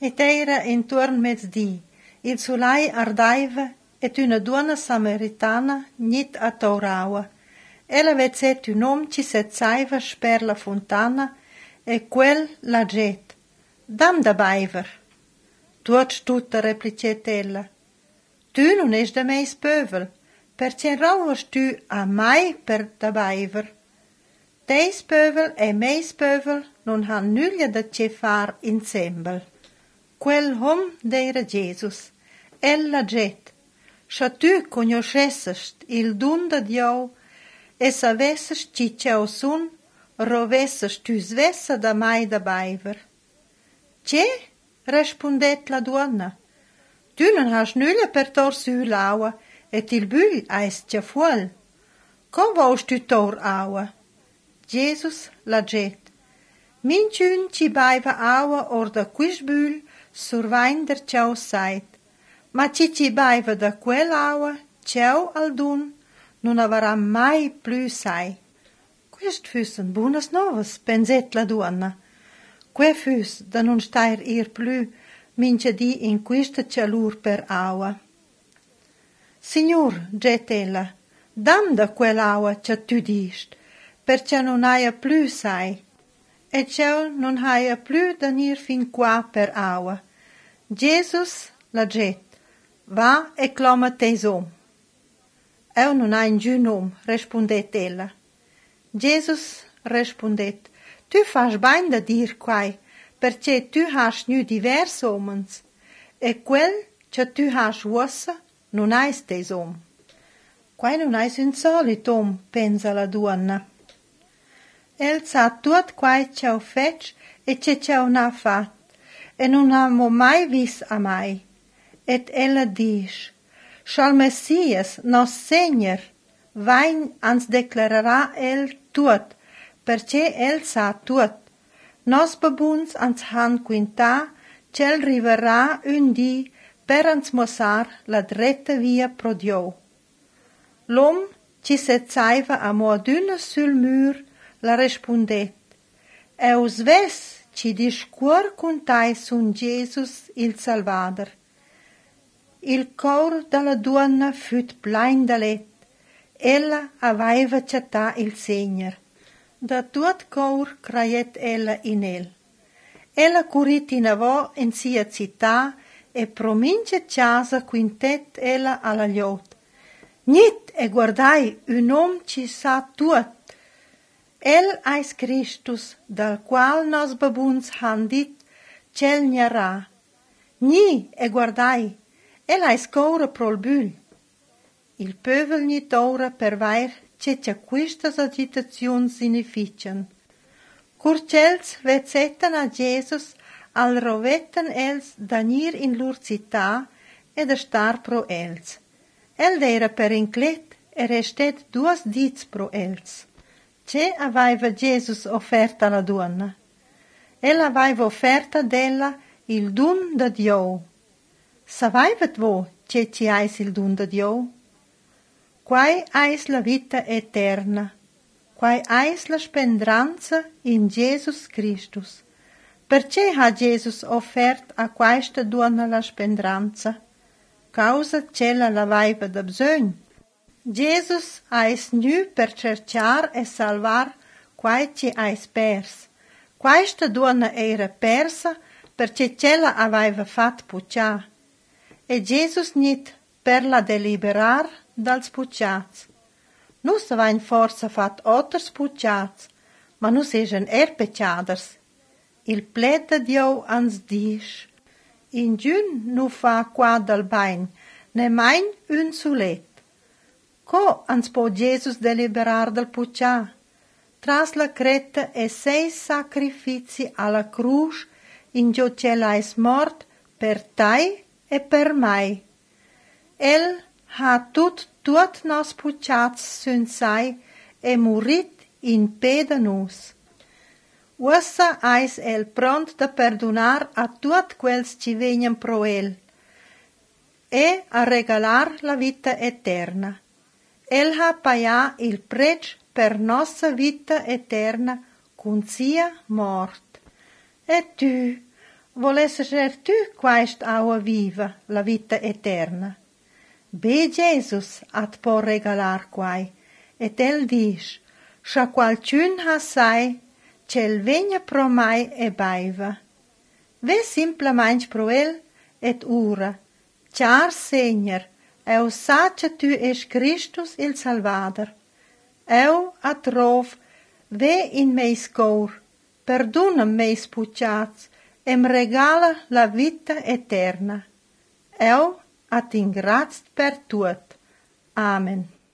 Ed era intorno mezz'dì. Il solai ardaiva et una donna samaritana nit attoraua. Ella vezet un om ci sezzaiva sper la fontana e quel la get. Dam da baiver. Tutta replicet ella. Tu non es da meis pövel, perché rouas tu a mai per da baiver. Teis pövel e meis pövel non han nuglia da ce far insembel. Quel hom d'eira Jesus. Ella get. Scha tu conoscessest il dun da Dio e savessest ci ciao sun, rovessest tu svessa da mai da baiver. Ce? Respondet la donna. Tu non has nulla per tor su l'aua et il bugl eis cia fuol. Com vost tu tor aua? Jesus la get. Minciun ci baiva aua or da quis bugl survain der ciao sait. Ma ci baiva da quell'aua, ciao al dun, non avrà mai più sai. Quest füssen buonas novas, penset la donna. Que füs da non stair ir più mince di in questa cialur per aua. Signor, get ella, dam da quell'aua cia tu dist, percia non haia più sai. E ciao non haia più da nir fin qua per aua. Jesus la get. Va e clama teis om. Eu non ha giun om, respondet ella. Jesus respondet, tu fas bain da dir quai, perché tu has nu divers omens, e quel che tu has uossa non hais teis om. Quai non hais un solit om, pensa la donna. El sa tuot quai ciao fetch e ce ciao n'ha fat, e non amo mai vis a mai. Et ella dice, Schal Messias, nos Seigneur, vain ans declararà el tuot, perché el sa tuot. Nos babuns ans han quintà, cel riverrà un di per ans mosar la dretta via pro Dio. L'om ci sezzaiva a moduna sul mur, la respondet, Eus ves ci discuor contai sun Jesus il Salvader. Il cor della donna fut plein d'alet. Ella aveva città il Segner. Da tuot cor craiet ella in el. Ella curit in avò in sia città e promincia casa quintet ella alla gliot. Nit e guardai un om ci sa tuot. El eis Christus, dal qual nos babuns han dit, cel n'arà. Ni e guardai, ella è scora prol bül. Il pövel ni tora per vair che quistas agitazion significan. Curcels vezzetan a Jesus al rovetan els danir in lur città ed a star pro els. El era per inclet e restet duas dits pro els. Che aveva Jesus offerta alla donna? Ella aveva offerta della il dun da Dio. Savaivat vo che ci eis il dun da Dio? Quai eis la vita eterna, quai eis la spendranza in Jesus Christus. Perché ha Jesus offert a questa donna la spendranza? Causa cella l'avaiva da bsögn. Jesus eis nu per cercar e salvar quai ci eis pers. Questa donna era persa perché cella avaiva fat puccià. E Jesus nit per la deliberar dals pucciats. Nus avain forza fat otters pucciats, ma nus egen pecciaders. Il pled da Dio ans disch. In giun nu fa qua dal bain, ne main un sulet. Co ans po Jesus deliberar dal puccià? Tras la creta e 6 sacrifici alla cruz, in gio celais mort per tai e per mai. El ha tuot nos pucciats sun sai e murit in peda nus. Ussa eis el pront da perdonar a tuot quels ci vegnan pro el e a regalar la vita eterna. El ha paià il prec per nossa vita eterna cun sia mort. E tu, Volesse ser tu quaist aua viva, la vita eterna. Be Jesus at po regalar quai, et el disch, scha qualciun ha sai, c'el vegna pro mai e baiva. Ve simplamaing pro el, et ura, char Segner, eu sacia tu es Christus il Salvader. Eu at rov, ve in meis cor, perdona meis puchats, em regala la vita eterna. Eu at ingrazit per tuot. Amen.